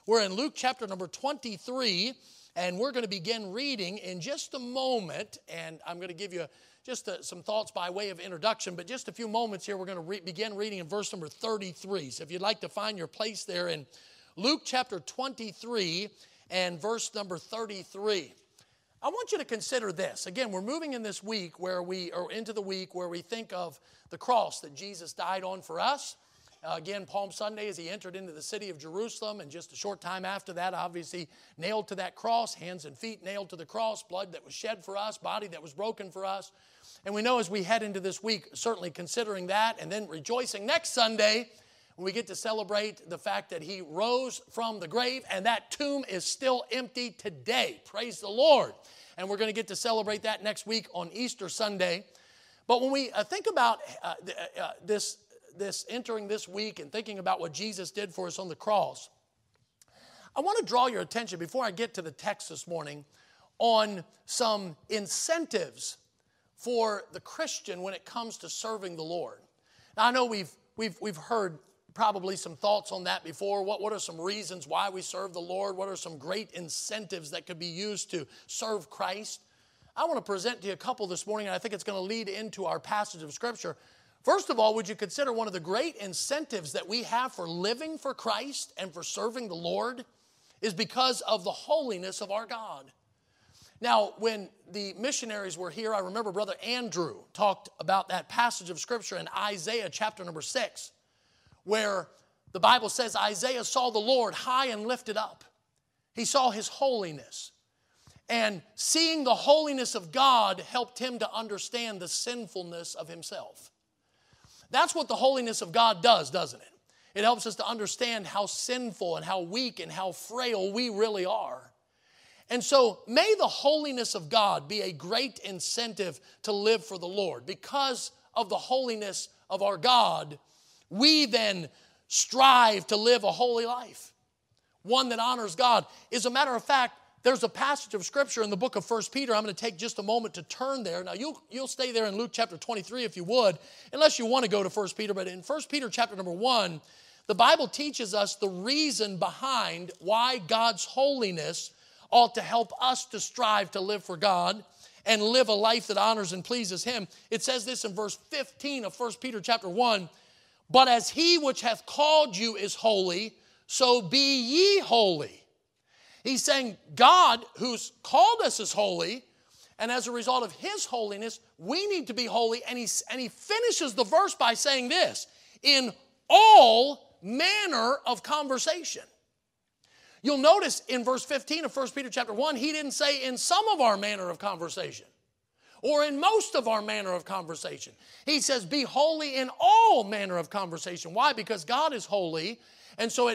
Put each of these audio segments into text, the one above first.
We're in Luke chapter number 23, and we're going to begin reading in just a moment. And I'm going to give you just some thoughts by way of introduction, but just a few moments here, we're going to begin reading in verse number 33. So if you'd like to find your place there in Luke chapter 23 and verse number 33. I want you to consider this. Again, we're moving in this week where we are into the week where we think of the cross that Jesus died on for us. Again, Palm Sunday as he entered into the city of Jerusalem, and just a short time after that, obviously nailed to that cross, hands and feet nailed to the cross, blood that was shed for us, body that was broken for us. And we know as we head into this week, certainly considering that, and then rejoicing next Sunday, when we get to celebrate the fact that he rose from the grave, and that tomb is still empty today. Praise the Lord. And we're going to get to celebrate that next week on Easter Sunday. But when we think about this entering this week and thinking about what Jesus did for us on the cross, I want to draw your attention before I get to the text this morning on some incentives for the Christian when it comes to serving the Lord. Now, I know we've heard probably some thoughts on that before. What are some reasons why we serve the Lord? What are some great incentives that could be used to serve Christ? I want to present to you a couple this morning, and I think it's going to lead into our passage of Scripture. First of all, would you consider one of the great incentives that we have for living for Christ and for serving the Lord is because of the holiness of our God. Now, when the missionaries were here, I remember Brother Andrew talked about that passage of Scripture in Isaiah chapter number 6, where the Bible says Isaiah saw the Lord high and lifted up. He saw His holiness. And seeing the holiness of God helped him to understand the sinfulness of himself. That's what the holiness of God does, doesn't it? It helps us to understand how sinful and how weak and how frail we really are. And so may the holiness of God be a great incentive to live for the Lord. Because of the holiness of our God, we then strive to live a holy life, one that honors God. As a matter of fact, there's a passage of Scripture in the book of 1 Peter. I'm going to take just a moment to turn there. Now, you'll stay there in Luke chapter 23 if you would, unless you want to go to 1 Peter. But in 1 Peter chapter number 1, the Bible teaches us the reason behind why God's holiness ought to help us to strive to live for God and live a life that honors and pleases Him. It says this in verse 15 of 1 Peter chapter 1, "But as He which hath called you is holy, so be ye holy." He's saying God, who's called us, is holy, and as a result of His holiness, we need to be holy. And he finishes the verse by saying this, in all manner of conversation. You'll notice in verse 15 of 1 Peter chapter 1, he didn't say in some of our manner of conversation or in most of our manner of conversation. He says be holy in all manner of conversation. Why? Because God is holy, and so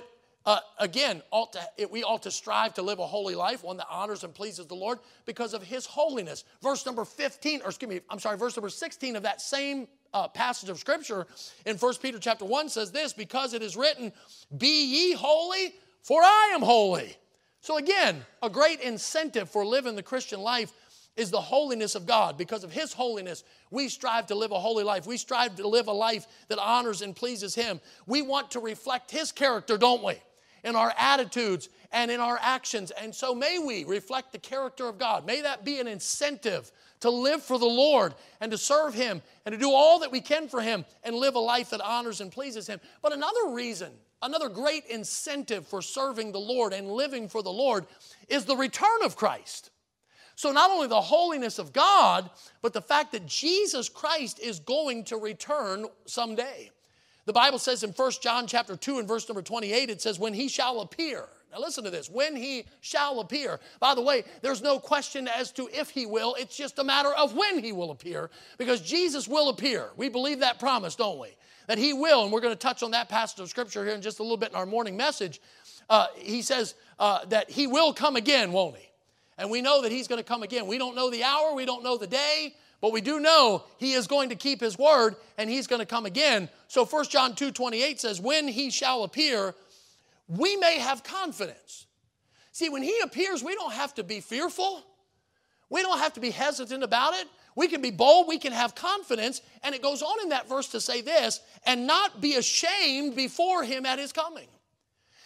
we ought to strive to live a holy life, one that honors and pleases the Lord because of His holiness. Verse number 16 of that same passage of Scripture in 1 Peter chapter 1 says this, because it is written, be ye holy, for I am holy. So again, a great incentive for living the Christian life is the holiness of God. Because of His holiness, we strive to live a holy life. We strive to live a life that honors and pleases Him. We want to reflect His character, don't we? In our attitudes and in our actions. And so may we reflect the character of God. May that be an incentive to live for the Lord and to serve Him and to do all that we can for Him and live a life that honors and pleases Him. But another reason, another great incentive for serving the Lord and living for the Lord is the return of Christ. So not only the holiness of God, but the fact that Jesus Christ is going to return someday. The Bible says in 1 John chapter 2 and verse number 28, it says, when He shall appear. Now listen to this, when He shall appear. By the way, there's no question as to if He will. It's just a matter of when He will appear, because Jesus will appear. We believe that promise, don't we? That He will, and we're going to touch on that passage of Scripture here in just a little bit in our morning message. He says that He will come again, won't He? And we know that He's going to come again. We don't know the hour, we don't know the day, but we do know He is going to keep His word and He's going to come again. So 1 John 2:28 says, when He shall appear, we may have confidence. See, when He appears, we don't have to be fearful. We don't have to be hesitant about it. We can be bold. We can have confidence. And it goes on in that verse to say this, and not be ashamed before Him at His coming.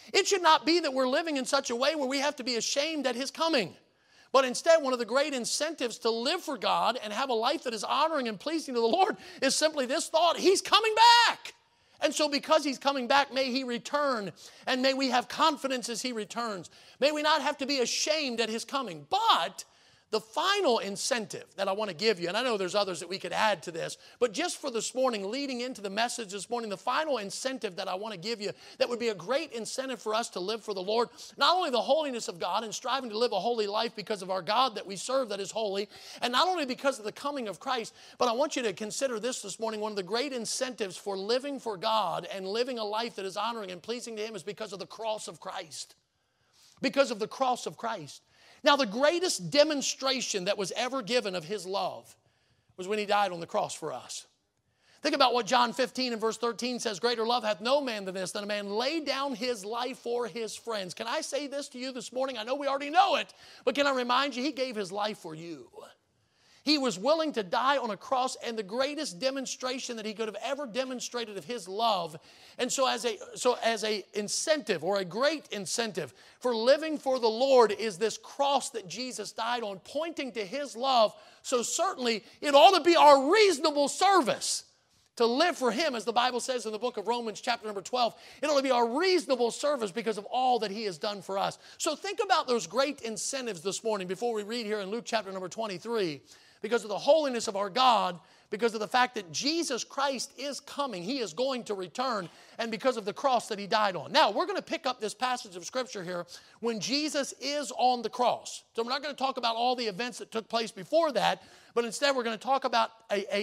It should not be that we're living in such a way where we have to be ashamed at His coming. But instead, one of the great incentives to live for God and have a life that is honoring and pleasing to the Lord is simply this thought: He's coming back. And so because He's coming back, may He return, and may we have confidence as He returns. May we not have to be ashamed at His coming. But the final incentive that I want to give you, and I know there's others that we could add to this, but just for this morning, leading into the message this morning, the final incentive that I want to give you that would be a great incentive for us to live for the Lord, not only the holiness of God and striving to live a holy life because of our God that we serve that is holy, and not only because of the coming of Christ, but I want you to consider this morning. One of the great incentives for living for God and living a life that is honoring and pleasing to Him is because of the cross of Christ. Because of the cross of Christ. Now, the greatest demonstration that was ever given of His love was when He died on the cross for us. Think about what John 15 and verse 13 says: greater love hath no man than this, than a man lay down his life for his friends. Can I say this to you this morning? I know we already know it, but can I remind you, He gave His life for you. He was willing to die on a cross, and the greatest demonstration that He could have ever demonstrated of His love. And so as a incentive, or a great incentive for living for the Lord, is this cross that Jesus died on, pointing to His love. So certainly it ought to be our reasonable service to live for Him, as the Bible says in the book of Romans chapter number 12. It ought to be our reasonable service because of all that He has done for us. So think about those great incentives this morning before we read here in Luke chapter number 23. Because of the holiness of our God, because of the fact that Jesus Christ is coming, He is going to return, and because of the cross that He died on. Now, we're going to pick up this passage of Scripture here when Jesus is on the cross. So we're not going to talk about all the events that took place before that, but instead we're going to talk about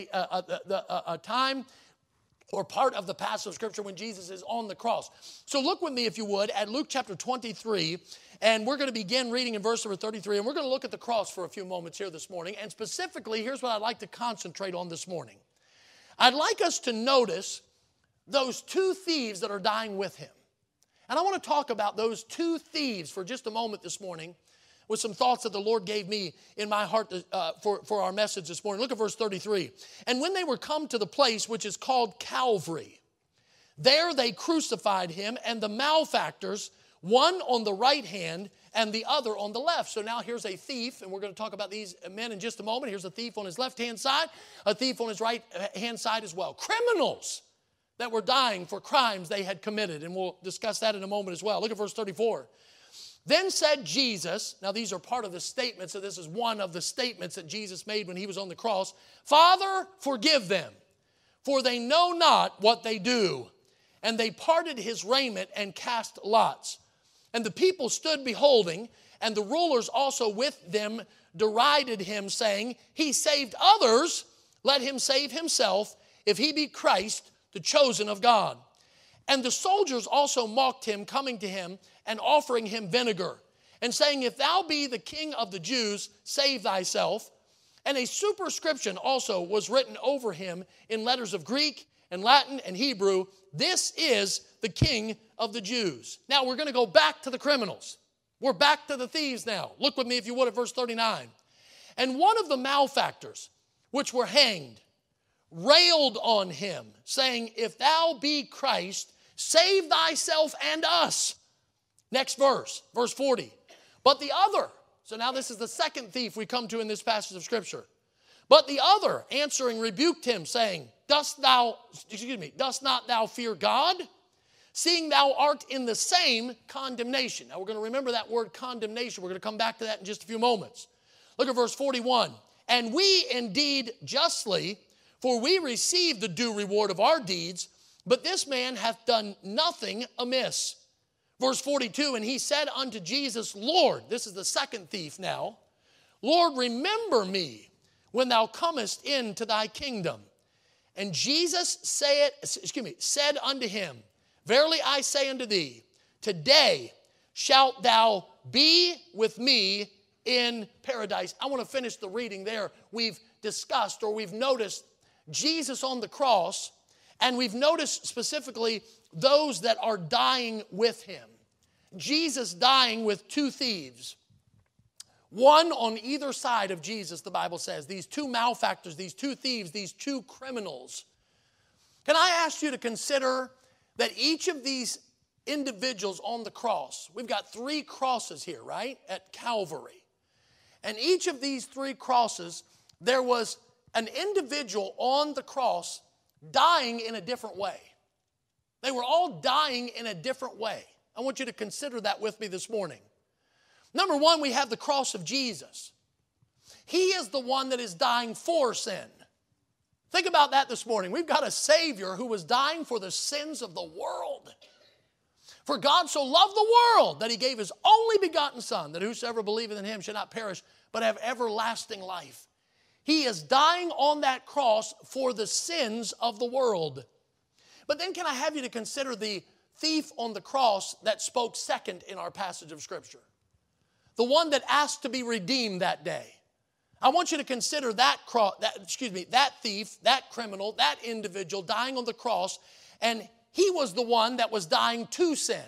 a time or part of the passage of Scripture when Jesus is on the cross. So look with me, if you would, at Luke chapter 23, and we're going to begin reading in verse number 33, and we're going to look at the cross for a few moments here this morning. And specifically, here's what I'd like to concentrate on this morning. I'd like us to notice those two thieves that are dying with Him. And I want to talk about those two thieves for just a moment this morning with some thoughts that the Lord gave me in my heart for our message this morning. Look at verse 33. And when they were come to the place which is called Calvary, there they crucified Him and the malefactors, one on the right hand and the other on the left. So now here's a thief, and we're going to talk about these men in just a moment. Here's a thief on his left-hand side, a thief on his right-hand side as well. Criminals that were dying for crimes they had committed, and we'll discuss that in a moment as well. Look at verse 34. Then said Jesus, now these are part of the statements, so this is one of the statements that Jesus made when He was on the cross. Father, forgive them, for they know not what they do. And they parted His raiment and cast lots. And the people stood beholding, and the rulers also with them derided Him, saying, He saved others, let Him save Himself, if He be Christ, the chosen of God. And the soldiers also mocked Him, coming to Him and offering Him vinegar, and saying, If thou be the King of the Jews, save thyself. And a superscription also was written over Him in letters of Greek and Latin and Hebrew, This is the King of the Jews. Now we're going to go back to the criminals. We're back to the thieves now. Look with me, if you would, at verse 39. And one of the malefactors, which were hanged, railed on Him, saying, If thou be Christ, save thyself and us. Next verse, verse 40. But the other, so now this is the second thief we come to in this passage of Scripture. But the other, answering, rebuked him, saying, Dost not thou fear God, seeing thou art in the same condemnation? Now we're going to remember that word condemnation. We're going to come back to that in just a few moments. Look at verse 41. And we indeed justly, for we receive the due reward of our deeds, but this man hath done nothing amiss. Verse 42, and he said unto Jesus, Lord, this is the second thief now, Lord, remember me when thou comest into thy kingdom. And Jesus said unto him, Verily I say unto thee, today shalt thou be with me in paradise. I want to finish the reading there. We've discussed, or we've noticed Jesus on the cross, and we've noticed specifically those that are dying with Him. Jesus dying with two thieves. One on either side of Jesus, the Bible says. These two malefactors, these two thieves, these two criminals. Can I ask you to consider that each of these individuals on the cross. We've got 3 crosses here, right, at Calvary. And each of these 3 crosses, there was an individual on the cross dying in a different way. They were all dying in a different way. I want you to consider that with me this morning. Number 1, we have the cross of Jesus. He is the one that is dying for sin. Think about that this morning. We've got a Savior who was dying for the sins of the world. For God so loved the world that He gave His only begotten Son, that whosoever believeth in Him should not perish, but have everlasting life. He is dying on that cross for the sins of the world. But then can I have you to consider the thief on the cross that spoke second in our passage of Scripture? The one that asked to be redeemed that day. I want you to consider that thief, that criminal, that individual dying on the cross, and he was the one that was dying to sin.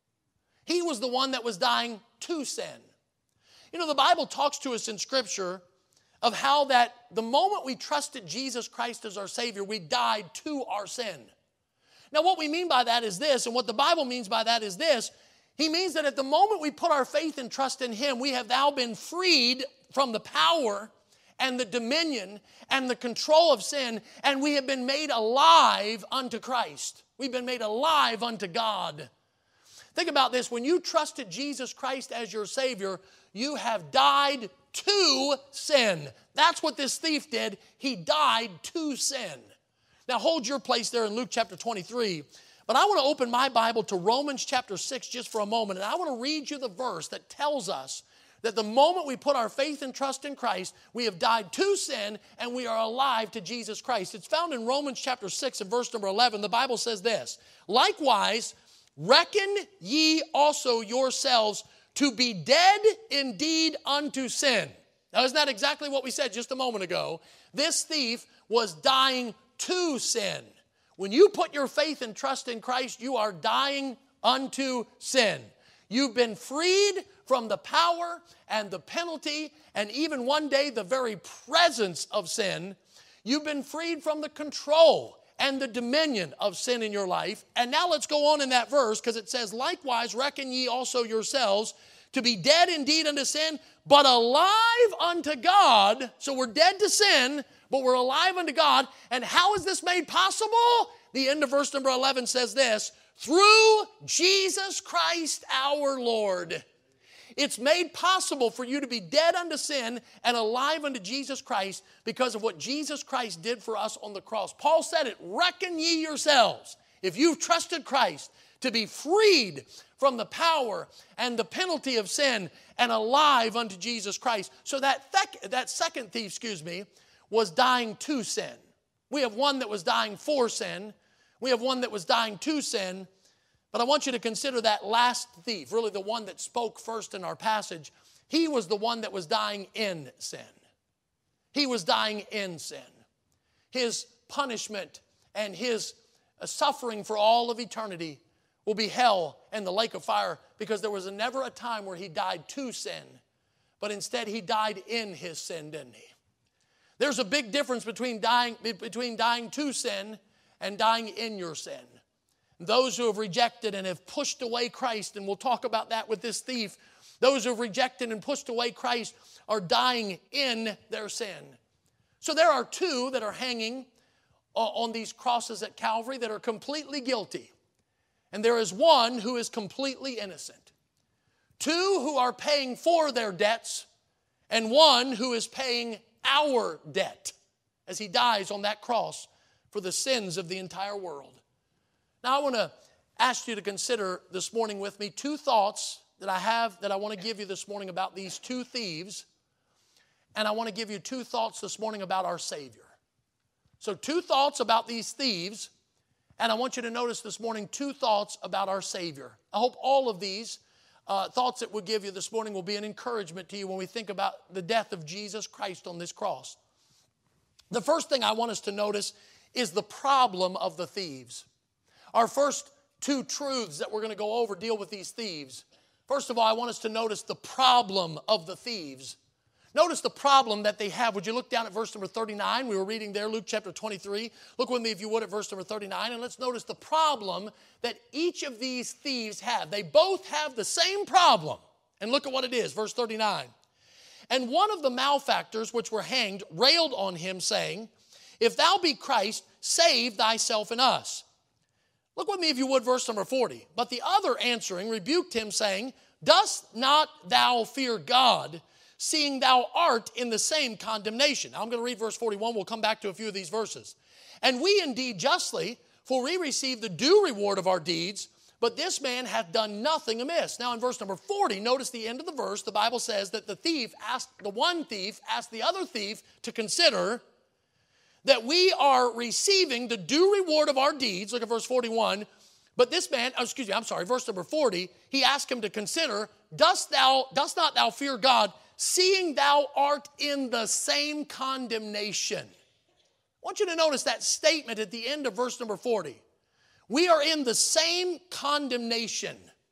He was the one that was dying to sin. You know, the Bible talks to us in Scripture of how that the moment we trusted Jesus Christ as our Savior, we died to our sin. Now, what we mean by that is this, and what the Bible means by that is this. He means that at the moment we put our faith and trust in Him, we have now been freed from the power and the dominion and the control of sin, and we have been made alive unto Christ. We've been made alive unto God. Think about this. When you trusted Jesus Christ as your Savior, you have died to sin. That's what this thief did. He died to sin. Now hold your place there in Luke chapter 23. But I want to open my Bible to Romans chapter 6 just for a moment. And I want to read you the verse that tells us that the moment we put our faith and trust in Christ, we have died to sin and we are alive to Jesus Christ. It's found in Romans chapter 6 and verse number 11. The Bible says this, likewise, reckon ye also yourselves to be dead indeed unto sin. Now, isn't that exactly what we said just a moment ago? This thief was dying to sin. When you put your faith and trust in Christ, you are dying unto sin. You've been freed from the power and the penalty and even one day the very presence of sin. You've been freed from the control and the dominion of sin in your life. And now let's go on in that verse because it says, likewise reckon ye also yourselves to be dead indeed unto sin, but alive unto God. So we're dead to sin, but we're alive unto God. And how is this made possible? The end of verse number 11 says this, through Jesus Christ our Lord. It's made possible for you to be dead unto sin and alive unto Jesus Christ because of what Jesus Christ did for us on the cross. Paul said it, reckon ye yourselves, if you've trusted Christ, to be freed from the power and the penalty of sin and alive unto Jesus Christ. So that second thief, was dying to sin. We have one that was dying for sin. We have one that was dying to sin. But I want you to consider that last thief, really the one that spoke first in our passage. He was the one that was dying in sin. He was dying in sin. His punishment and his suffering for all of eternity will be hell and the lake of fire, because there was never a time where he died to sin, but instead he died in his sin, didn't he? There's a big difference between dying to sin and dying in your sin. Those who have rejected and have pushed away Christ, and we'll talk about that with this thief, those who have rejected and pushed away Christ are dying in their sin. So there are two that are hanging on these crosses at Calvary that are completely guilty. And there is one who is completely innocent. Two who are paying for their debts, and one who is paying our debt as he dies on that cross for the sins of the entire world. Now I want to ask you to consider this morning with me two thoughts that I want to give you this morning about these two thieves. And I want to give you two thoughts this morning about our Savior. So two thoughts about these thieves. And I want you to notice this morning two thoughts about our Savior. I hope all of these thoughts that we'll give you this morning will be an encouragement to you when we think about the death of Jesus Christ on this cross. The first thing I want us to notice is the problem of the thieves. Our first two truths that we're going to go over deal with these thieves. First of all, I want us to notice the problem of the thieves. Notice the problem that they have. Would you look down at verse number 39? We were reading there, Luke chapter 23. Look with me, if you would, at verse number 39, and let's notice the problem that each of these thieves have. They both have the same problem. And look at what it is, verse 39. And one of the malefactors which were hanged railed on him, saying, If thou be Christ, save thyself and us. Look with me, if you would, verse number 40. But the other answering rebuked him, saying, Dost not thou fear God, seeing thou art in the same condemnation? Now I'm going to read verse 41. We'll come back to a few of these verses. And we indeed justly, for we receive the due reward of our deeds, but this man hath done nothing amiss. Now in verse number 40, notice the end of the verse. The Bible says that the one thief asked the other thief to consider that we are receiving the due reward of our deeds. Look at verse 41. But this man, verse number 40, he asked him to consider, dost not thou fear God, seeing thou art in the same condemnation? I want you to notice that statement at the end of verse number 40. We are in the same condemnation.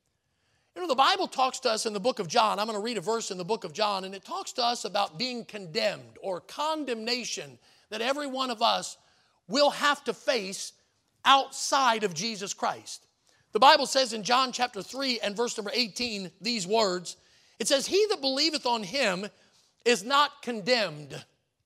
You know, the Bible talks to us in the book of John. I'm going to read a verse in the book of John, and it talks to us about being condemned or condemnation that every one of us will have to face outside of Jesus Christ. The Bible says in John chapter 3 and verse number 18 these words. It says, He that believeth on him is not condemned.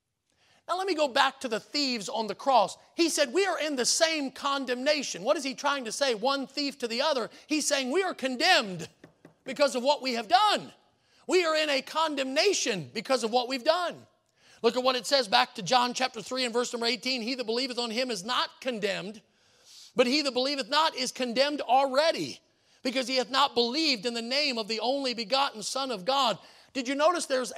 Now let me go back to the thieves on the cross. He said we are in the same condemnation. What is he trying to say? One thief to the other. He's saying we are condemned because of what we have done. We are in a condemnation because of what we've done. Look at what it says back to John chapter 3 and verse number 18. He that believeth on him is not condemned, but he that believeth not is condemned already, because he hath not believed in the name of the only begotten Son of God. Did you notice there's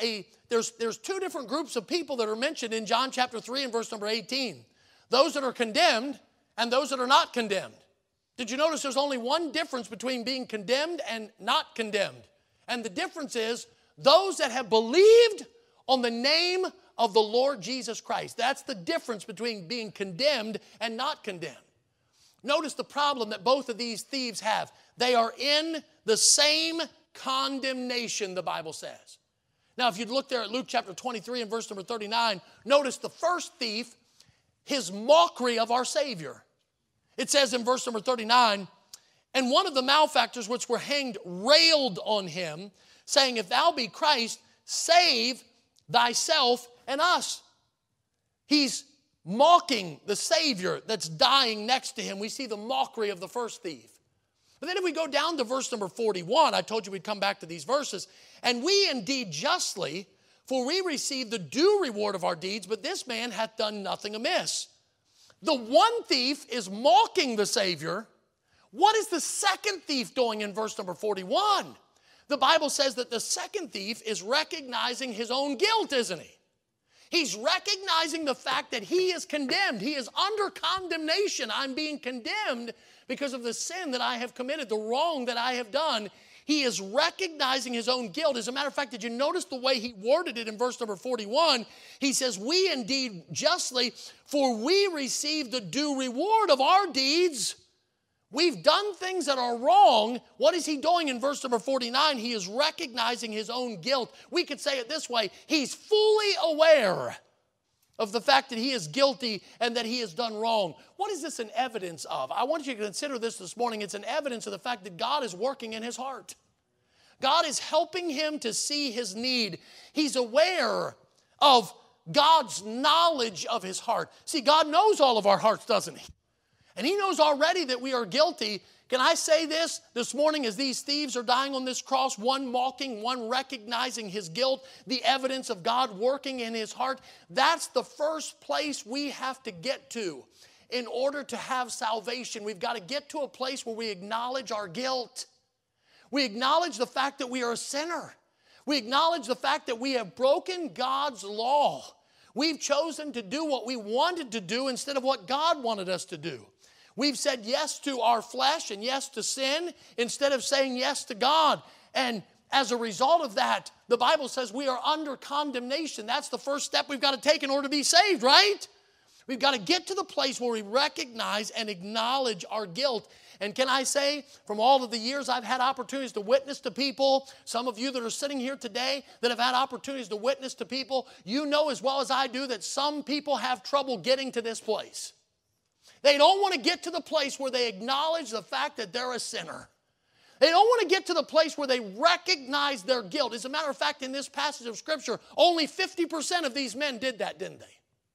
two different groups of people that are mentioned in John chapter 3 and verse number 18. Those that are condemned and those that are not condemned. Did you notice there's only one difference between being condemned and not condemned? And the difference is those that have believed on the name of the Lord Jesus Christ. That's the difference between being condemned and not condemned. Notice the problem that both of these thieves have. They are in the same condemnation, the Bible says. Now, if you'd look there at Luke chapter 23 and verse number 39, notice the first thief, his mockery of our Savior. It says in verse number 39, And one of the malefactors which were hanged railed on him, saying, If thou be Christ, save thyself and us. He's mocking the Savior that's dying next to him. We see the mockery of the first thief. But then if we go down to verse number 41, I told you we'd come back to these verses. And we indeed justly, for we receive the due reward of our deeds, but this man hath done nothing amiss. The one thief is mocking the Savior. What is the second thief doing in verse number 41? The Bible says that the second thief is recognizing his own guilt, isn't he? He's recognizing the fact that he is condemned. He is under condemnation. I'm being condemned because of the sin that I have committed, the wrong that I have done. He is recognizing his own guilt. As a matter of fact, did you notice the way he worded it in verse number 41? He says, We indeed justly, for we receive the due reward of our deeds. We've done things that are wrong. What is he doing in verse number 49? He is recognizing his own guilt. We could say it this way. He's fully aware of the fact that he is guilty and that he has done wrong. What is this an evidence of? I want you to consider this morning. It's an evidence of the fact that God is working in his heart. God is helping him to see his need. He's aware of God's knowledge of his heart. See, God knows all of our hearts, doesn't he? And he knows already that we are guilty. Can I say this morning as these thieves are dying on this cross, one mocking, one recognizing his guilt, the evidence of God working in his heart? That's the first place we have to get to in order to have salvation. We've got to get to a place where we acknowledge our guilt. We acknowledge the fact that we are a sinner. We acknowledge the fact that we have broken God's law. We've chosen to do what we wanted to do instead of what God wanted us to do. We've said yes to our flesh and yes to sin instead of saying yes to God. And as a result of that, the Bible says we are under condemnation. That's the first step we've got to take in order to be saved, right? We've got to get to the place where we recognize and acknowledge our guilt. And can I say, from all of the years I've had opportunities to witness to people, some of you that are sitting here today that have had opportunities to witness to people, you know as well as I do that some people have trouble getting to this place. They don't want to get to the place where they acknowledge the fact that they're a sinner. They don't want to get to the place where they recognize their guilt. As a matter of fact, in this passage of Scripture, only 50% of these men did that, didn't they?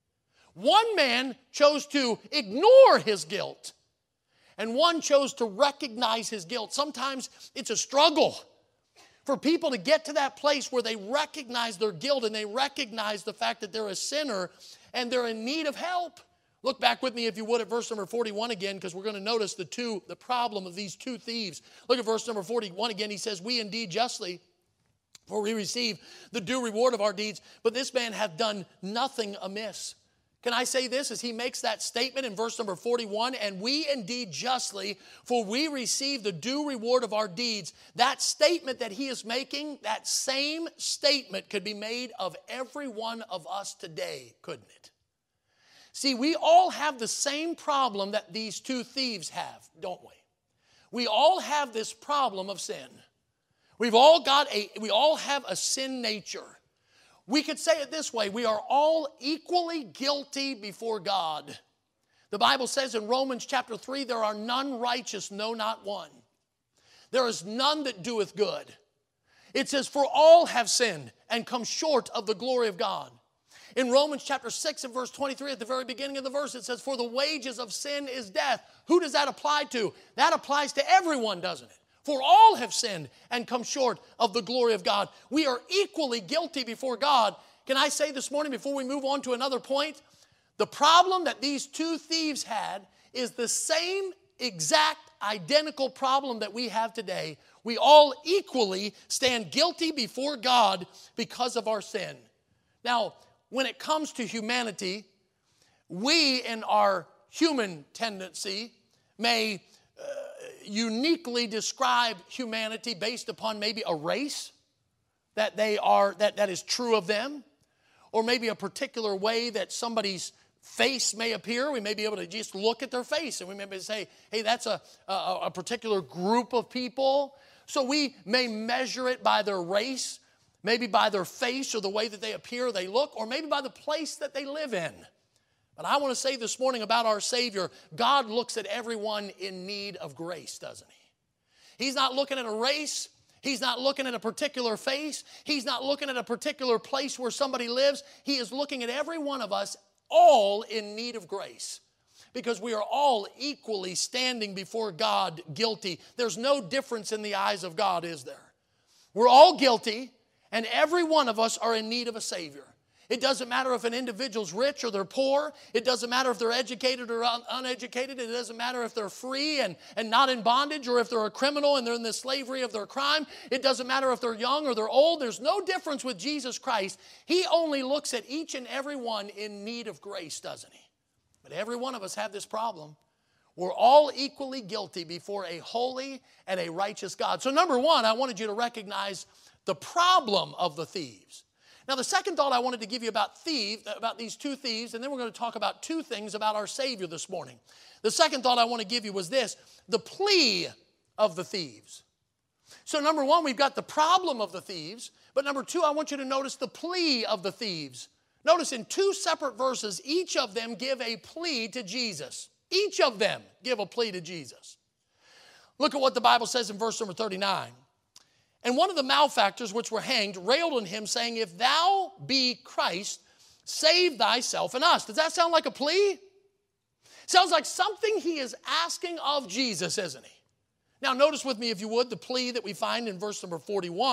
One man chose to ignore his guilt, and one chose to recognize his guilt. Sometimes it's a struggle for people to get to that place where they recognize their guilt and they recognize the fact that they're a sinner and they're in need of help. Look back with me, if you would, at verse number 41 again, because we're going to notice the problem of these two thieves. Look at verse number 41 again. He says, "We indeed justly, for we receive the due reward of our deeds, but this man hath done nothing amiss." Can I say this as he makes that statement in verse number 41? "And we indeed justly, for we receive the due reward of our deeds." That statement that he is making, that same statement could be made of every one of us today, couldn't it? See, we all have the same problem that these two thieves have, don't we? We all have this problem of sin. We all have a sin nature. We could say it this way: we are all equally guilty before God. The Bible says in Romans chapter 3, "There are none righteous, no, not one. There is none that doeth good." It says, "For all have sinned and come short of the glory of God." In Romans chapter 6 and verse 23, at the very beginning of the verse, it says, "For the wages of sin is death." Who does that apply to? That applies to everyone, doesn't it? For all have sinned and come short of the glory of God. We are equally guilty before God. Can I say this morning, before we move on to another point, the problem that these two thieves had is the same exact identical problem that we have today. We all equally stand guilty before God because of our sin. Now, when it comes to humanity, we in our human tendency may uniquely describe humanity based upon maybe a race that is true of them, or maybe a particular way that somebody's face may appear. We may be able to just look at their face and we may say, hey, that's a particular group of people. So we may measure it by their race, maybe by their face or the way that they appear, they look, or maybe by the place that they live in. But I want to say this morning about our Savior, God looks at everyone in need of grace, doesn't He? He's not looking at a race. He's not looking at a particular face. He's not looking at a particular place where somebody lives. He is looking at every one of us, all in need of grace. Because we are all equally standing before God guilty. There's no difference in the eyes of God, is there? We're all guilty. And every one of us are in need of a Savior. It doesn't matter if an individual's rich or they're poor. It doesn't matter if they're educated or uneducated. It doesn't matter if they're free and not in bondage, or if they're a criminal and they're in the slavery of their crime. It doesn't matter if they're young or they're old. There's no difference with Jesus Christ. He only looks at each and every one in need of grace, doesn't He? But every one of us have this problem. We're all equally guilty before a holy and a righteous God. So number one, I wanted you to recognize the problem of the thieves. Now, the second thought I wanted to give you about these two thieves, and then we're going to talk about two things about our Savior this morning. The second thought I want to give you was this: the plea of the thieves. So number one, we've got the problem of the thieves, but number two, I want you to notice the plea of the thieves. Notice in two separate verses, each of them give a plea to Jesus. Each of them give a plea to Jesus. Look at what the Bible says in verse number 39. "And one of the malefactors which were hanged railed on him, saying, If thou be Christ, save thyself and us." Does that sound like a plea? Sounds like something he is asking of Jesus, isn't he? Now notice with me, if you would, the plea that we find in verse number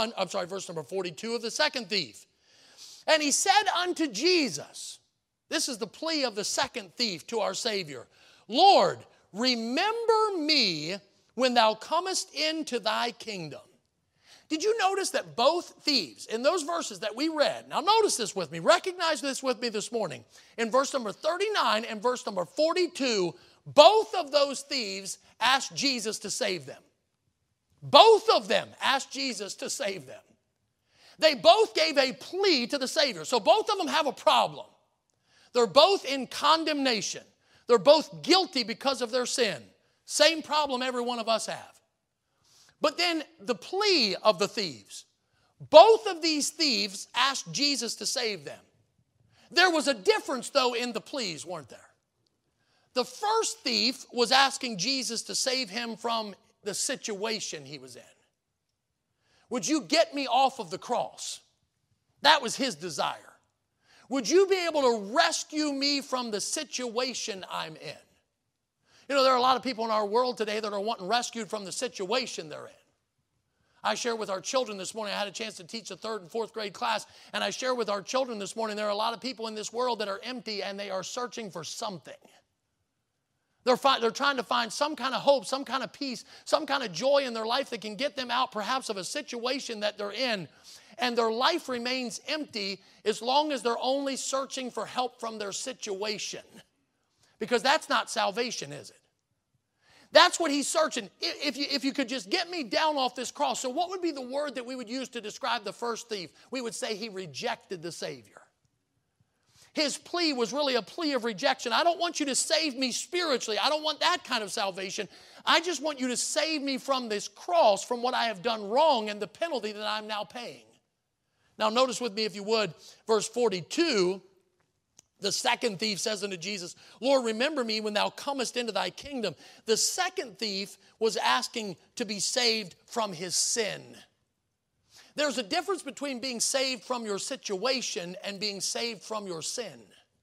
42 of the second thief. "And he said unto Jesus," this is the plea of the second thief to our Savior, "Lord, remember me when thou comest into thy kingdom." Did you notice that both thieves, in those verses that we read, now notice this with me, recognize this with me this morning, in verse number 39 and verse number 42, both of those thieves asked Jesus to save them. Both of them asked Jesus to save them. They both gave a plea to the Savior. So both of them have a problem. They're both in condemnation. They're both guilty because of their sin. Same problem every one of us have. But then the plea of the thieves. Both of these thieves asked Jesus to save them. There was a difference, though, in the pleas, weren't there? The first thief was asking Jesus to save him from the situation he was in. Would you get me off of the cross? That was his desire. Would you be able to rescue me from the situation I'm in? You know, there are a lot of people in our world today that are wanting rescued from the situation they're in. I share with our children this morning, I had a chance to teach a 3rd and 4th grade class, and I share with our children this morning, there are a lot of people in this world that are empty and they are searching for something. They're trying to find some kind of hope, some kind of peace, some kind of joy in their life that can get them out perhaps of a situation that they're in. And their life remains empty as long as they're only searching for help from their situation. Because that's not salvation, is it? That's what he's searching. If you could just get me down off this cross. So what would be the word that we would use to describe the first thief? We would say he rejected the Savior. His plea was really a plea of rejection. I don't want you to save me spiritually. I don't want that kind of salvation. I just want you to save me from this cross, from what I have done wrong and the penalty that I'm now paying. Now notice with me, if you would, verse 42, the second thief says unto Jesus, Lord, remember me when thou comest into thy kingdom. The second thief was asking to be saved from his sin. There's a difference between being saved from your situation and being saved from your sin.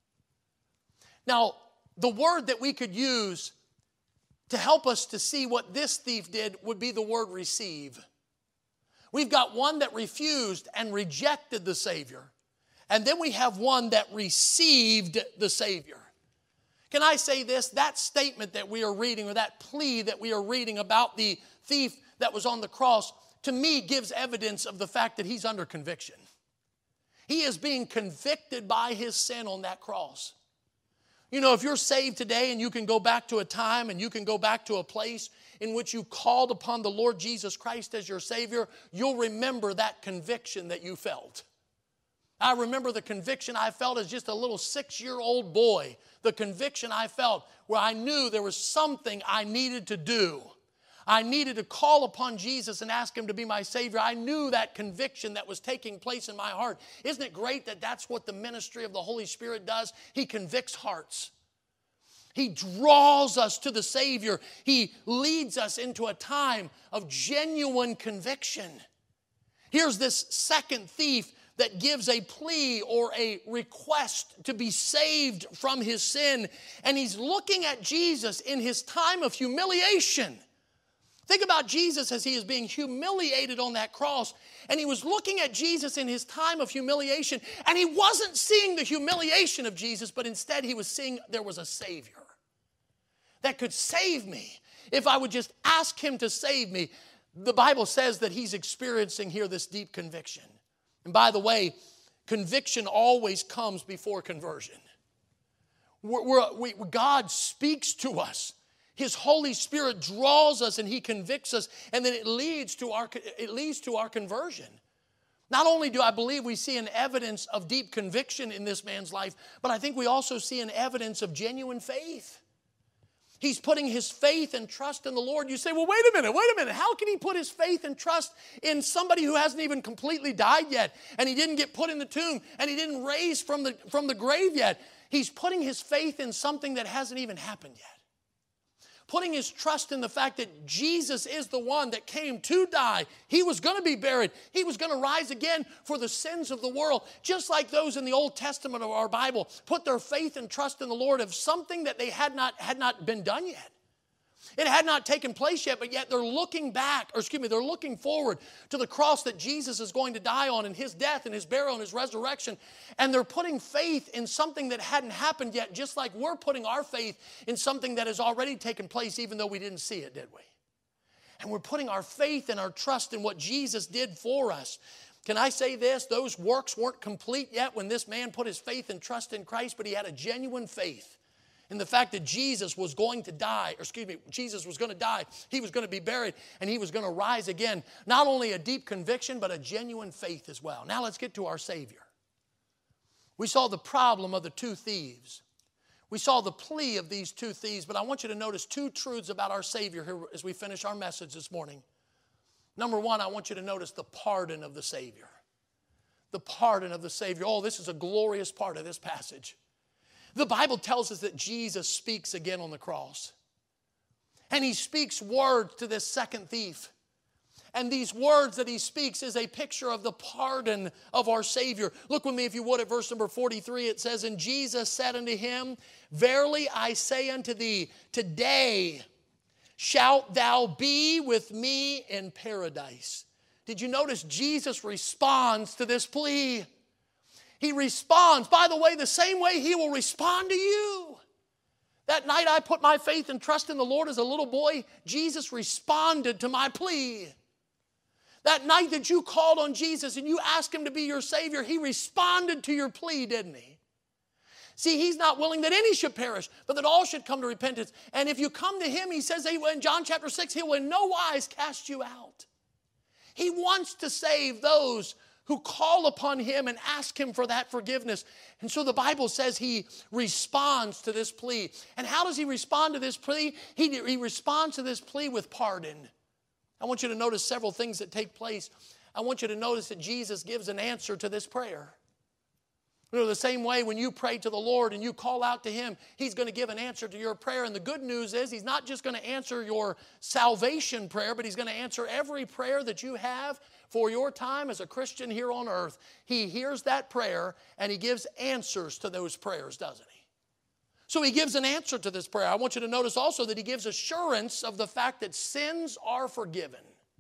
Now, the word that we could use to help us to see what this thief did would be the word receive. We've got one that refused and rejected the Savior. And then we have one that received the Savior. Can I say this? That statement that we are reading, or that plea that we are reading about the thief that was on the cross, to me gives evidence of the fact that he's under conviction. He is being convicted by his sin on that cross. You know, if you're saved today and you can go back to a time and you can go back to a place in which you called upon the Lord Jesus Christ as your Savior, you'll remember that conviction that you felt. I remember the conviction I felt as just a little 6-year-old boy. The conviction I felt where I knew there was something I needed to do. I needed to call upon Jesus and ask Him to be my Savior. I knew that conviction that was taking place in my heart. Isn't it great that that's what the ministry of the Holy Spirit does? He convicts hearts. He draws us to the Savior. He leads us into a time of genuine conviction. Here's this second thief that gives a plea or a request to be saved from his sin. And he's looking at Jesus in his time of humiliation. Think about Jesus as he is being humiliated on that cross. And he was looking at Jesus in his time of humiliation. And he wasn't seeing the humiliation of Jesus, but instead he was seeing there was a Savior that could save me if I would just ask Him to save me. The Bible says that he's experiencing here this deep conviction. And by the way, conviction always comes before conversion. God speaks to us. His Holy Spirit draws us and He convicts us, and then it leads to our conversion. Not only do I believe we see an evidence of deep conviction in this man's life, but I think we also see an evidence of genuine faith. He's putting his faith and trust in the Lord. You say, well, wait a minute. How can he put his faith and trust in somebody who hasn't even completely died yet, and he didn't get put in the tomb, and he didn't raise from the grave yet? He's putting his faith in something that hasn't even happened yet. Putting his trust in the fact that Jesus is the one that came to die. He was going to be buried. He was going to rise again for the sins of the world. Just like those in the Old Testament of our Bible put their faith and trust in the Lord of something that they had not been done yet. It had not taken place yet, but yet they're looking they're looking forward to the cross that Jesus is going to die on, and His death and His burial and His resurrection. And they're putting faith in something that hadn't happened yet, just like we're putting our faith in something that has already taken place, even though we didn't see it, did we? And we're putting our faith and our trust in what Jesus did for us. Can I say this? Those works weren't complete yet when this man put his faith and trust in Christ, but he had a genuine faith in the fact that Jesus was going to die, Jesus was going to die, He was going to be buried, and He was going to rise again. Not only a deep conviction, but a genuine faith as well. Now let's get to our Savior. We saw the problem of the two thieves. We saw the plea of these two thieves, but I want you to notice two truths about our Savior here as we finish our message this morning. Number one, I want you to notice the pardon of the Savior. The pardon of the Savior. Oh, this is a glorious part of this passage. The Bible tells us that Jesus speaks again on the cross. And he speaks words to this second thief. And these words that he speaks is a picture of the pardon of our Savior. Look with me, if you would, at verse number 43. It says, "And Jesus said unto him, Verily I say unto thee, today shalt thou be with me in paradise." Did you notice Jesus responds to this plea? He responds, by the way, the same way he will respond to you. That night I put my faith and trust in the Lord as a little boy, Jesus responded to my plea. That night that you called on Jesus and you asked him to be your Savior, he responded to your plea, didn't he? See, he's not willing that any should perish, but that all should come to repentance. And if you come to him, he says in John chapter 6, he will in no wise cast you out. He wants to save those who call upon him and ask him for that forgiveness. And so the Bible says he responds to this plea. And how does he respond to this plea? He responds to this plea with pardon. I want you to notice several things that take place. I want you to notice that Jesus gives an answer to this prayer. You know, the same way when you pray to the Lord and you call out to him, he's going to give an answer to your prayer. And the good news is he's not just going to answer your salvation prayer, but he's going to answer every prayer that you have for your time as a Christian here on earth. He hears that prayer and he gives answers to those prayers, doesn't he? So he gives an answer to this prayer. I want you to notice also that he gives assurance of the fact that sins are forgiven.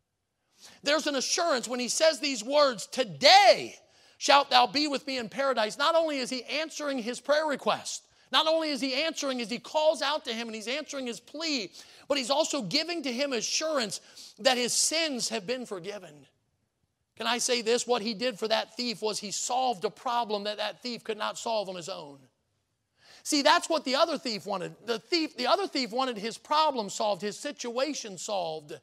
There's an assurance when he says these words, "Today shalt thou be with me in paradise." Not only is he answering his prayer request, not only is he answering as he calls out to him and he's answering his plea, but he's also giving to him assurance that his sins have been forgiven. Can I say this? What he did for that thief was he solved a problem that thief could not solve on his own. See, that's what the other thief wanted. The other thief wanted his problem solved, his situation solved.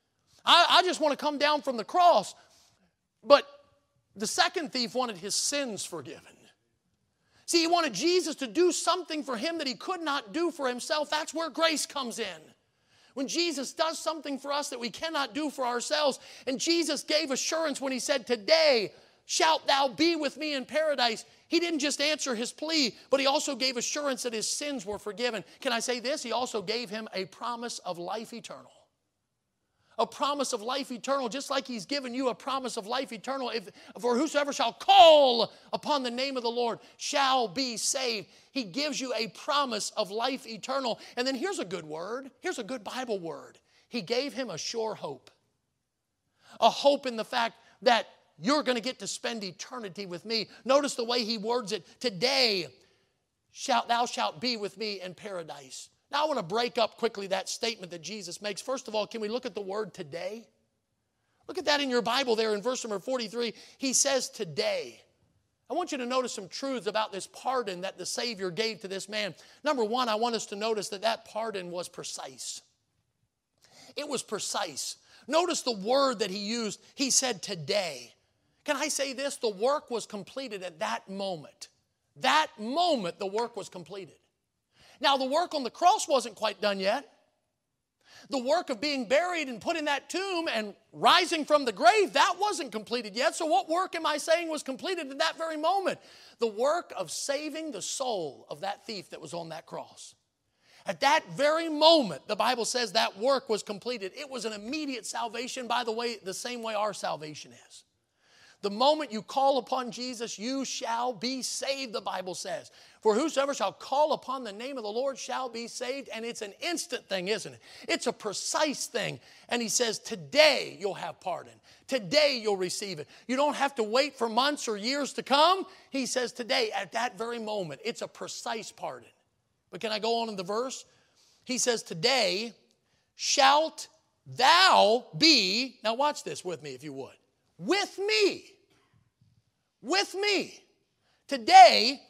I just want to come down from the cross. But the second thief wanted his sins forgiven. See, he wanted Jesus to do something for him that he could not do for himself. That's where grace comes in. When Jesus does something for us that we cannot do for ourselves. And Jesus gave assurance when he said, "Today shalt thou be with me in paradise." He didn't just answer his plea, but he also gave assurance that his sins were forgiven. Can I say this? He also gave him a promise of life eternal. A promise of life eternal, just like he's given you a promise of life eternal. For whosoever shall call upon the name of the Lord shall be saved. He gives you a promise of life eternal. And then here's a good word. Here's a good Bible word. He gave him a sure hope. A hope in the fact that you're going to get to spend eternity with me. Notice the way he words it. "Today thou shalt be with me in paradise." Now I want to break up quickly that statement that Jesus makes. First of all, can we look at the word today? Look at that in your Bible there in verse number 43. He says today. I want you to notice some truths about this pardon that the Savior gave to this man. Number one, I want us to notice that pardon was precise. It was precise. Notice the word that he used. He said today. Can I say this? The work was completed at that moment. That moment the work was completed. Now the work on the cross wasn't quite done yet. The work of being buried and put in that tomb and rising from the grave, that wasn't completed yet. So what work am I saying was completed at that very moment? The work of saving the soul of that thief that was on that cross. At that very moment, the Bible says that work was completed. It was an immediate salvation, by the way, the same way our salvation is. The moment you call upon Jesus, you shall be saved, the Bible says. For whosoever shall call upon the name of the Lord shall be saved. And it's an instant thing, isn't it? It's a precise thing. And he says, today you'll have pardon. Today you'll receive it. You don't have to wait for months or years to come. He says today, at that very moment, it's a precise pardon. But can I go on in the verse? He says, today shalt thou be, now watch this with me if you would. With me. With me. Today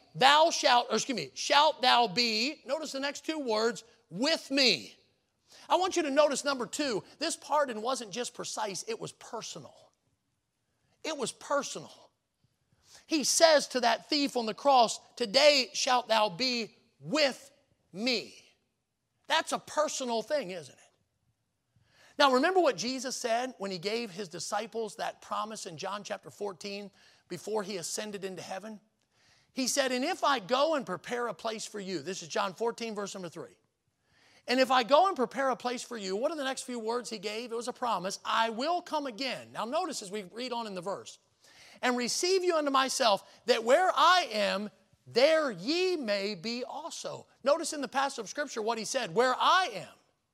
shalt thou be, notice the next two words, with me. I want you to notice number two, this pardon wasn't just precise, it was personal. It was personal. He says to that thief on the cross, today shalt thou be with me. That's a personal thing, isn't it? Now remember what Jesus said when he gave his disciples that promise in John chapter 14 before he ascended into heaven? He said, and if I go and prepare a place for you, this is John 14 verse number 3. And if I go and prepare a place for you, what are the next few words he gave? It was a promise. I will come again. Now notice as we read on in the verse. And receive you unto myself, that where I am, there ye may be also. Notice in the passage of Scripture what he said, where I am.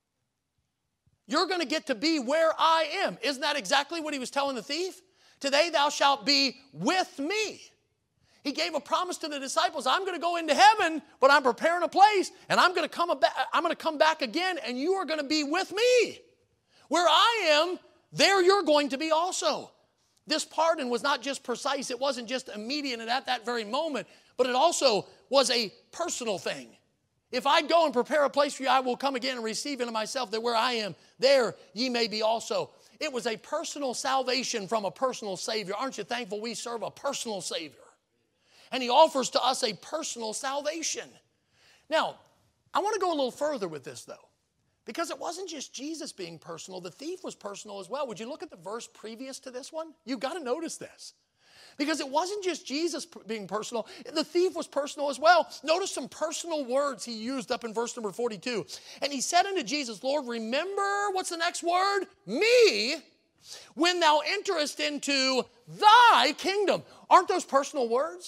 You're going to get to be where I am. Isn't that exactly what he was telling the thief? Today thou shalt be with me. He gave a promise to the disciples, I'm going to go into heaven, but I'm preparing a place, and I'm going to come back again, and you are going to be with me. Where I am, there you're going to be also. This pardon was not just precise, it wasn't just immediate and at that very moment, but it also was a personal thing. If I go and prepare a place for you, I will come again and receive into myself, that where I am, there ye may be also. It was a personal salvation from a personal Savior. Aren't you thankful we serve a personal Savior? And he offers to us a personal salvation. Now, I want to go a little further with this, though. Because it wasn't just Jesus being personal. The thief was personal as well. Would you look at the verse previous to this one? You've got to notice this. Because it wasn't just Jesus being personal. The thief was personal as well. Notice some personal words he used up in verse number 42. And he said unto Jesus, Lord, remember, what's the next word? Me, when thou enterest into thy kingdom. Aren't those personal words?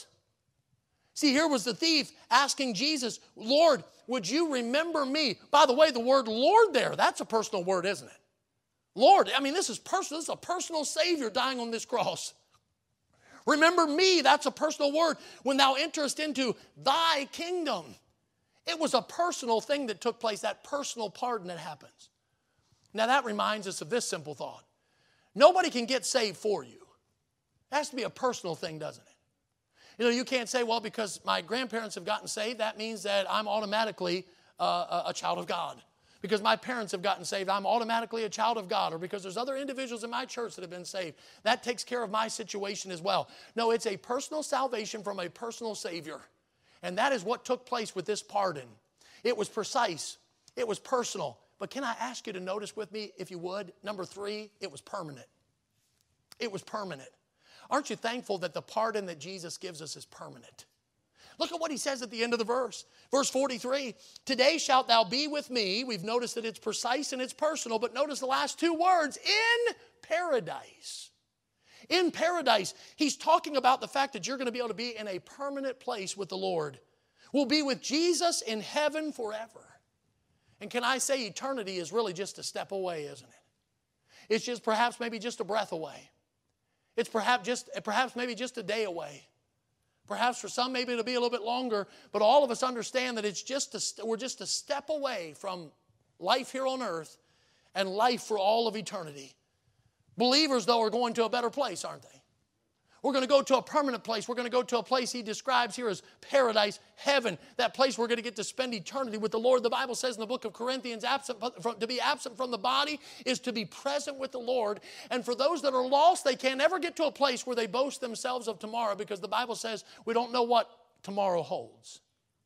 See, here was the thief asking Jesus, Lord, would you remember me? By the way, the word Lord there, that's a personal word, isn't it? Lord, I mean, this is personal. This is a personal Savior dying on this cross. Remember me, that's a personal word. When thou enterest into thy kingdom. It was a personal thing that took place, that personal pardon that happens. Now that reminds us of this simple thought. Nobody can get saved for you. It has to be a personal thing, doesn't it? You know, you can't say, well, because my grandparents have gotten saved, that means that I'm automatically a child of God. Because my parents have gotten saved, I'm automatically a child of God. Or because there's other individuals in my church that have been saved. That takes care of my situation as well. No, it's a personal salvation from a personal Savior. And that is what took place with this pardon. It was precise. It was personal. But can I ask you to notice with me, if you would, number 3, it was permanent. It was permanent. Aren't you thankful that the pardon that Jesus gives us is permanent? Look at what he says at the end of the verse. Verse 43, today shalt thou be with me. We've noticed that it's precise and it's personal, but notice the last 2 words, in paradise. In paradise. He's talking about the fact that you're going to be able to be in a permanent place with the Lord. We'll be with Jesus in heaven forever. And can I say eternity is really just a step away, isn't it? It's just perhaps maybe just a breath away. It's perhaps maybe just a day away. Perhaps for some maybe it'll be a little bit longer, but all of us understand that we're just a step away from life here on earth and life for all of eternity. Believers, though, are going to a better place, aren't they? We're going to go to a permanent place. We're going to go to a place he describes here as paradise, heaven. That place we're going to get to spend eternity with the Lord. The Bible says in the book of Corinthians, to be absent from the body is to be present with the Lord. And for those that are lost, they can't ever get to a place where they boast themselves of tomorrow, because the Bible says we don't know what tomorrow holds.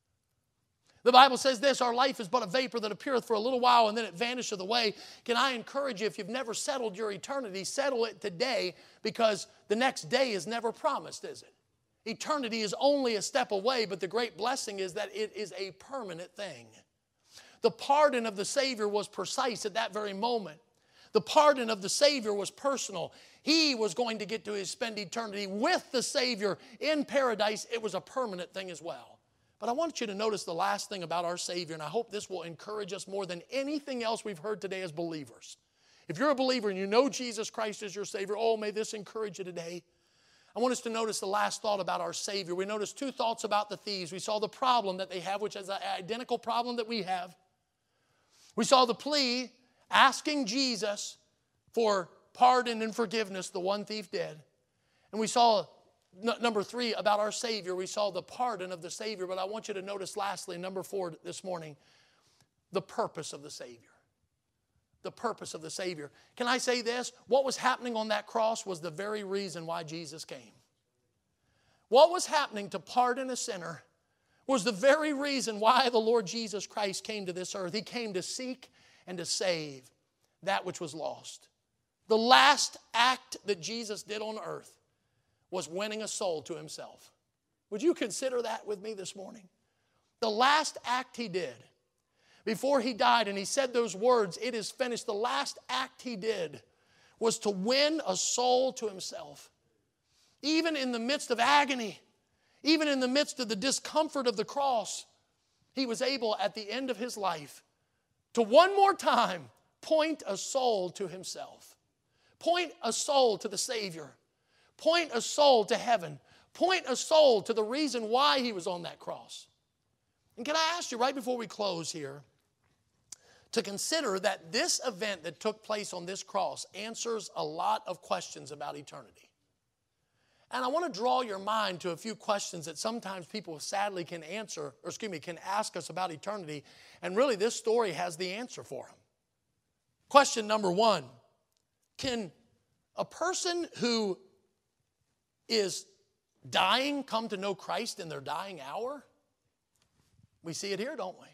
The Bible says this, our life is but a vapor that appeareth for a little while and then it vanisheth away. Can I encourage you, if you've never settled your eternity, settle it today, because the next day is never promised, is it? Eternity is only a step away, but the great blessing is that it is a permanent thing. The pardon of the Savior was precise at that very moment. The pardon of the Savior was personal. He was going to get to spend eternity with the Savior in paradise. It was a permanent thing as well. But I want you to notice the last thing about our Savior, and I hope this will encourage us more than anything else we've heard today as believers. If you're a believer and you know Jesus Christ as your Savior, oh, may this encourage you today. I want us to notice the last thought about our Savior. We noticed 2 thoughts about the thieves. We saw the problem that they have, which is an identical problem that we have. We saw the plea asking Jesus for pardon and forgiveness, the one thief did. And we saw number 3, about our Savior. We saw the pardon of the Savior. But I want you to notice lastly, number 4 this morning, the purpose of the Savior. The purpose of the Savior. Can I say this? What was happening on that cross was the very reason why Jesus came. what was happening to pardon a sinner was the very reason why the Lord Jesus Christ came to this earth. He came to seek and to save that which was lost. The last act that Jesus did on earth was winning a soul to himself. Would you consider that with me this morning? The last act he did before he died, and he said those words, "It is finished." The last act he did was to win a soul to himself. Even in the midst of agony, even in the midst of the discomfort of the cross, he was able at the end of his life to one more time point a soul to himself. Point a soul to the Savior. Point a soul to heaven. Point a soul to the reason why he was on that cross. And can I ask you right before we close here to consider that this event that took place on this cross answers a lot of questions about eternity. And I want to draw your mind to a few questions that sometimes people sadly can ask us about eternity. And really this story has the answer for them. Question number one, can a person who is dying come to know Christ in their dying hour? We see it here, don't we?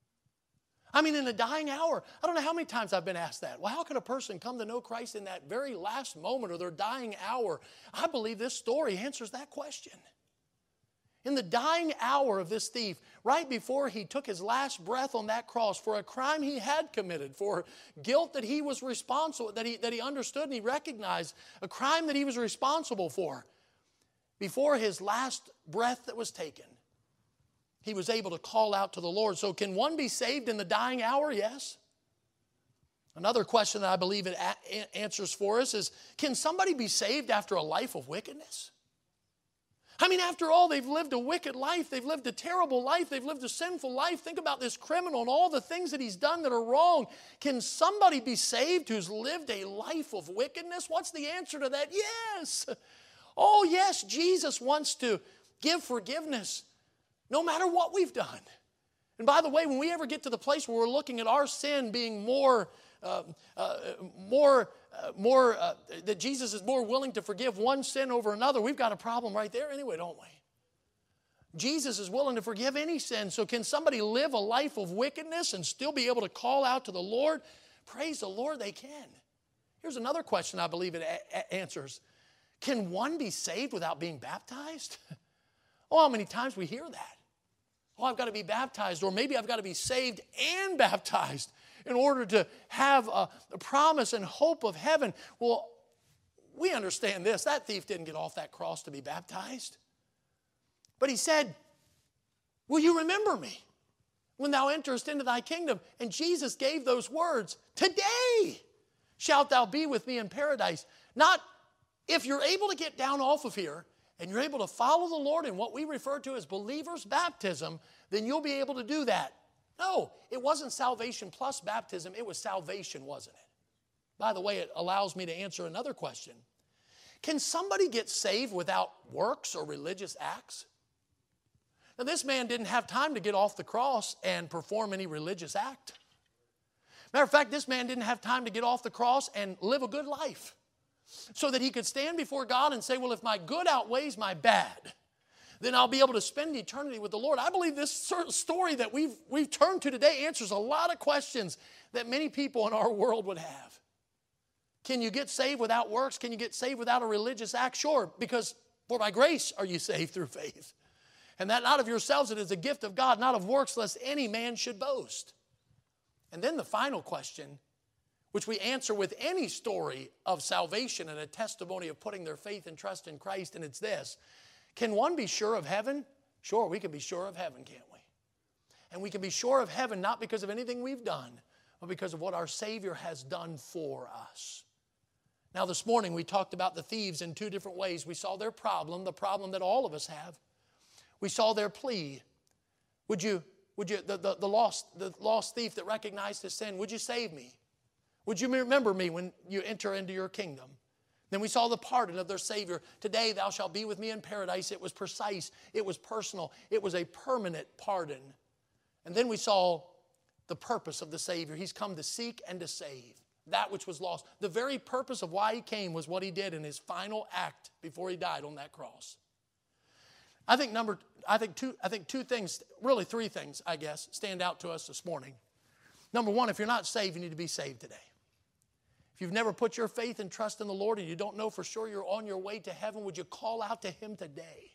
I mean, in the dying hour, I don't know how many times I've been asked that. Well, how can a person come to know Christ in that very last moment of their dying hour? I believe this story answers that question. In the dying hour of this thief, right before he took his last breath on that cross for a crime he had committed, for guilt that he was responsible, that he understood and he recognized, a crime that he was responsible for, before his last breath that was taken, he was able to call out to the Lord. So can one be saved in the dying hour? Yes. Another question that I believe it answers for us is, can somebody be saved after a life of wickedness? I mean, after all, they've lived a wicked life. They've lived a terrible life. They've lived a sinful life. Think about this criminal and all the things that he's done that are wrong. Can somebody be saved who's lived a life of wickedness? What's the answer to that? Yes. Oh, yes, Jesus wants to give forgiveness no matter what we've done. And by the way, when we ever get to the place where we're looking at our sin being that Jesus is more willing to forgive one sin over another, we've got a problem right there anyway, don't we? Jesus is willing to forgive any sin. So can somebody live a life of wickedness and still be able to call out to the Lord? Praise the Lord, they can. Here's another question I believe it answers. Can one be saved without being baptized? Oh, how many times we hear that? Oh, I've got to be baptized, or maybe I've got to be saved and baptized in order to have a promise and hope of heaven. Well, we understand this. That thief didn't get off that cross to be baptized. But he said, will you remember me when thou enterest into thy kingdom? And Jesus gave those words, today shalt thou be with me in paradise. Not if you're able to get down off of here and you're able to follow the Lord in what we refer to as believer's baptism, then you'll be able to do that. No, it wasn't salvation plus baptism. It was salvation, wasn't it? By the way, it allows me to answer another question. Can somebody get saved without works or religious acts? Now, this man didn't have time to get off the cross and perform any religious act. Matter of fact, this man didn't have time to get off the cross and live a good life so that he could stand before God and say, well, if my good outweighs my bad, then I'll be able to spend eternity with the Lord. I believe this story that we've turned to today answers a lot of questions that many people in our world would have. Can you get saved without works? Can you get saved without a religious act? Sure, because for by grace are you saved through faith. And that not of yourselves, it is a gift of God, not of works, lest any man should boast. And then the final question, which we answer with any story of salvation and a testimony of putting their faith and trust in Christ, and it's this. Can one be sure of heaven? Sure, we can be sure of heaven, can't we? And we can be sure of heaven not because of anything we've done, but because of what our Savior has done for us. Now this morning we talked about the thieves in two different ways. We saw their problem, the problem that all of us have. We saw their plea. The lost thief that recognized his sin, would you save me? Would you remember me when you enter into your kingdom? Then we saw the pardon of their Savior. Today thou shalt be with me in paradise. It was precise. It was personal. It was a permanent pardon. And then we saw the purpose of the Savior. He's come to seek and to save that which was lost. The very purpose of why he came was what he did in his final act before he died on that cross. I think two things, really three things, I guess, stand out to us this morning. Number one, if you're not saved, you need to be saved today. If you've never put your faith and trust in the Lord and you don't know for sure you're on your way to heaven, would you call out to Him today?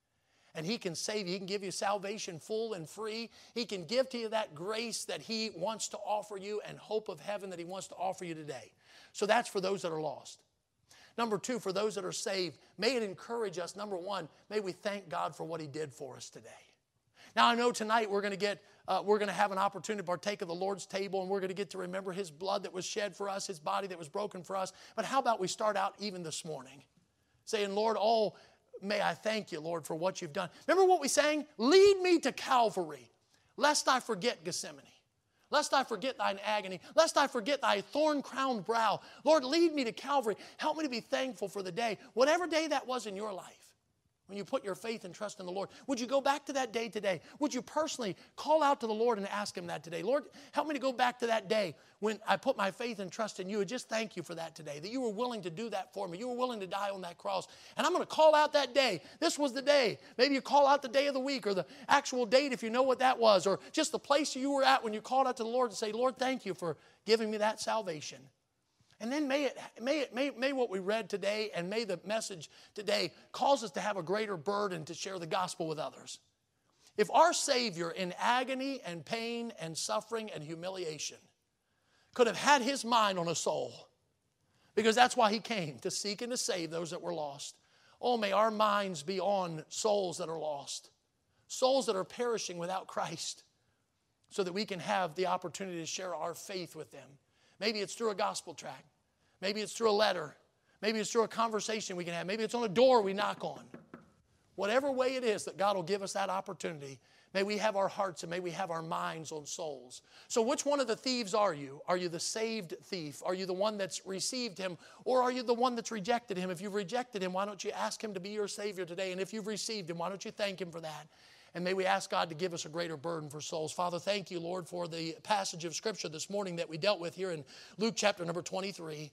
And He can save you. He can give you salvation full and free. He can give to you that grace that He wants to offer you and hope of heaven that He wants to offer you today. So that's for those that are lost. Number two, for those that are saved, may it encourage us. Number one, may we thank God for what He did for us today. Now, I know tonight we're going to have an opportunity to partake of the Lord's table, and we're going to get to remember His blood that was shed for us, His body that was broken for us. But how about we start out even this morning saying, Lord, may I thank you, Lord, for what you've done. Remember what we sang? Lead me to Calvary, lest I forget Gethsemane. Lest I forget thine agony. Lest I forget thy thorn-crowned brow. Lord, lead me to Calvary. Help me to be thankful for the day, whatever day that was in your life, when you put your faith and trust in the Lord. Would you go back to that day today? Would you personally call out to the Lord and ask Him that today? Lord, help me to go back to that day when I put my faith and trust in you, and just thank you for that today, that you were willing to do that for me. You were willing to die on that cross. And I'm going to call out that day. This was the day. Maybe you call out the day of the week or the actual date if you know what that was, or just the place you were at when you called out to the Lord and say, Lord, thank you for giving me that salvation. And then may what we read today and may the message today cause us to have a greater burden to share the gospel with others. If our Savior in agony and pain and suffering and humiliation could have had His mind on a soul, because that's why He came, to seek and to save those that were lost. Oh, may our minds be on souls that are lost, souls that are perishing without Christ, so that we can have the opportunity to share our faith with them. Maybe it's through a gospel tract. Maybe it's through a letter. Maybe it's through a conversation we can have. Maybe it's on a door we knock on. Whatever way it is that God will give us that opportunity, may we have our hearts and may we have our minds on souls. So which one of the thieves are you? Are you the saved thief? Are you the one that's received Him? Or are you the one that's rejected Him? If you've rejected Him, why don't you ask Him to be your Savior today? And if you've received Him, why don't you thank Him for that? And may we ask God to give us a greater burden for souls. Father, thank you, Lord, for the passage of Scripture this morning that we dealt with here in Luke chapter number 23.